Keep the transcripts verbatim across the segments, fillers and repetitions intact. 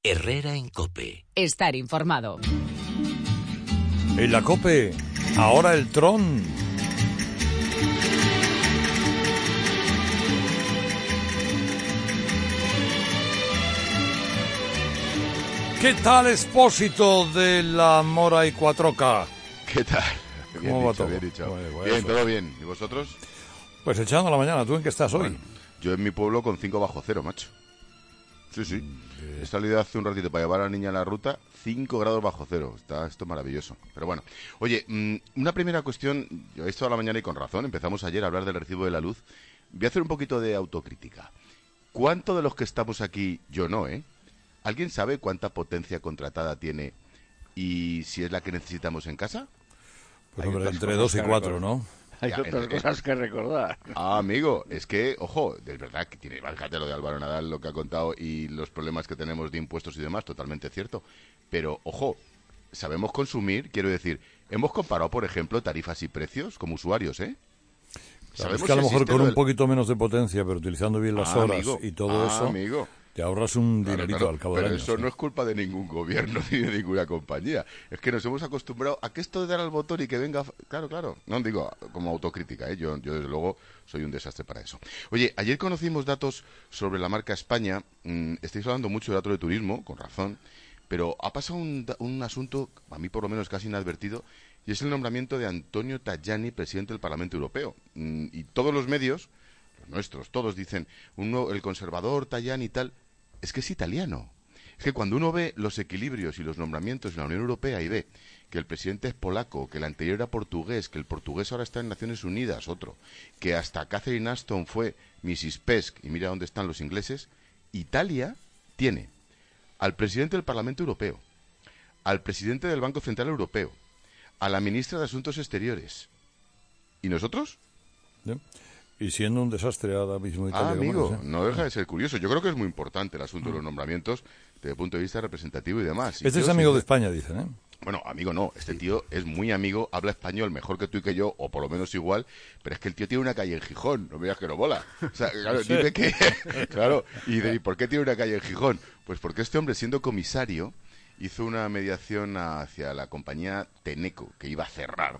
Herrera en COPE. Estar informado. En la COPE, ahora el Tron. ¿Qué tal, Expósito de la Mora y Cuatro K? ¿Qué tal? Bien ¿Cómo va dicho, todo? bien dicho. Bueno, bueno, bien, eso. todo bien. ¿Y vosotros? Pues echando la mañana. ¿Tú en qué estás hoy? Bueno, yo en mi pueblo con cinco bajo cero, macho. Sí, sí. Eh, He salido hace un ratito para llevar a la niña a la ruta, cinco grados bajo cero. Está esto maravilloso. Pero bueno. Oye, mmm, una primera cuestión. Yo he visto a la mañana y con razón. Empezamos ayer a hablar del recibo de la luz. Voy a hacer un poquito de autocrítica. ¿Cuánto de los que estamos aquí, yo no, eh? ¿Alguien sabe cuánta potencia contratada tiene y si es la que necesitamos en casa? Pues Hay hombre, otras entre cosas dos y que cuatro, recordar. ¿no? Hay Ya, otras en- cosas que recordar. Ah, amigo, es que, ojo, de verdad que tiene, fíjate lo de Álvaro Nadal, lo que ha contado y los problemas que tenemos de impuestos y demás, totalmente cierto. Pero, ojo, sabemos consumir, quiero decir, hemos comparado, por ejemplo, tarifas y precios como usuarios, ¿eh? Claro, es que a lo si mejor existe con lo un del- poquito menos de potencia, pero utilizando bien las Ah, horas amigo, y todo ah, eso, amigo. te ahorras un Claro, dinerito claro, al cabo pero del año. eso sí. no es culpa de ningún gobierno ni de ninguna compañía. Es que nos hemos acostumbrado a que esto de dar al botón y que venga... Claro, claro. No digo como autocrítica, ¿eh? Yo, yo desde luego soy un desastre para eso. Oye, ayer conocimos datos sobre la marca España. Mm, estáis hablando mucho de datos de turismo, con razón. Pero ha pasado un, da- un asunto, a mí por lo menos casi inadvertido, y es el nombramiento de Antonio Tajani, presidente del Parlamento Europeo. Mm, y todos los medios, los nuestros, todos dicen, uno, el conservador Tajani y tal, es que es italiano. Es que cuando uno ve los equilibrios y los nombramientos en la Unión Europea y ve que el presidente es polaco, que el anterior era portugués, que el portugués ahora está en Naciones Unidas, otro, que hasta Catherine Ashton fue missus Pesk, y mira dónde están los ingleses, Italia tiene al presidente del Parlamento Europeo, al presidente del Banco Central Europeo, a la ministra de Asuntos Exteriores. ¿Y nosotros? ¿Sí? Y siendo un desastre ahora mismo Italia. Ah, como amigo, es, ¿eh? no deja de ser curioso. Yo creo que es muy importante el asunto de los nombramientos desde el punto de vista representativo y demás. Y Este es yo, amigo sin- de España, dicen, ¿eh? Bueno, amigo no, este tío es muy amigo, habla español mejor que tú y que yo, o por lo menos igual, pero es que el tío tiene una calle en Gijón, no me digas que no mola. O sea, claro, Sí. dime que... Claro, ¿y, de- ¿y por qué tiene una calle en Gijón? Pues porque este hombre, siendo comisario, hizo una mediación hacia la compañía Teneco, que iba a cerrar,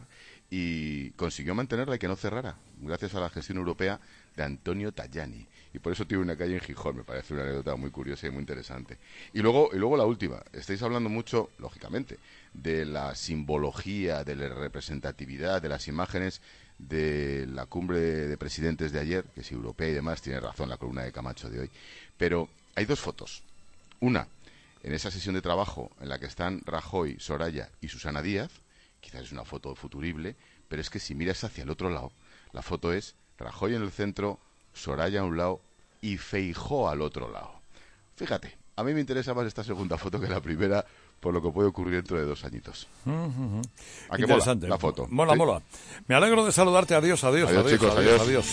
y consiguió mantenerla y que no cerrara, gracias a la gestión europea de Antonio Tajani. Y por eso tiene una calle en Gijón, me parece una anécdota muy curiosa y muy interesante. Y luego, y luego la última, estáis hablando mucho, lógicamente, de la simbología, de la representatividad, de las imágenes de la cumbre de presidentes de ayer, que es europea y demás, tiene razón la columna de Camacho de hoy. Pero hay dos fotos. Una, en esa sesión de trabajo en la que están Rajoy, Soraya y Susana Díaz, quizás es una foto futurible, pero es que si miras hacia el otro lado, la foto es Rajoy en el centro, Soraya a un lado y Feijóo al otro lado. Fíjate, a mí me interesa más esta segunda foto que la primera, por lo que puede ocurrir dentro de dos añitos. Uh-huh. ¿A qué Interesante. mola la foto? Mola, ¿Sí? mola. Me alegro de saludarte. Adiós, adiós, Adiós, adiós, chicos, adiós, adiós. adiós.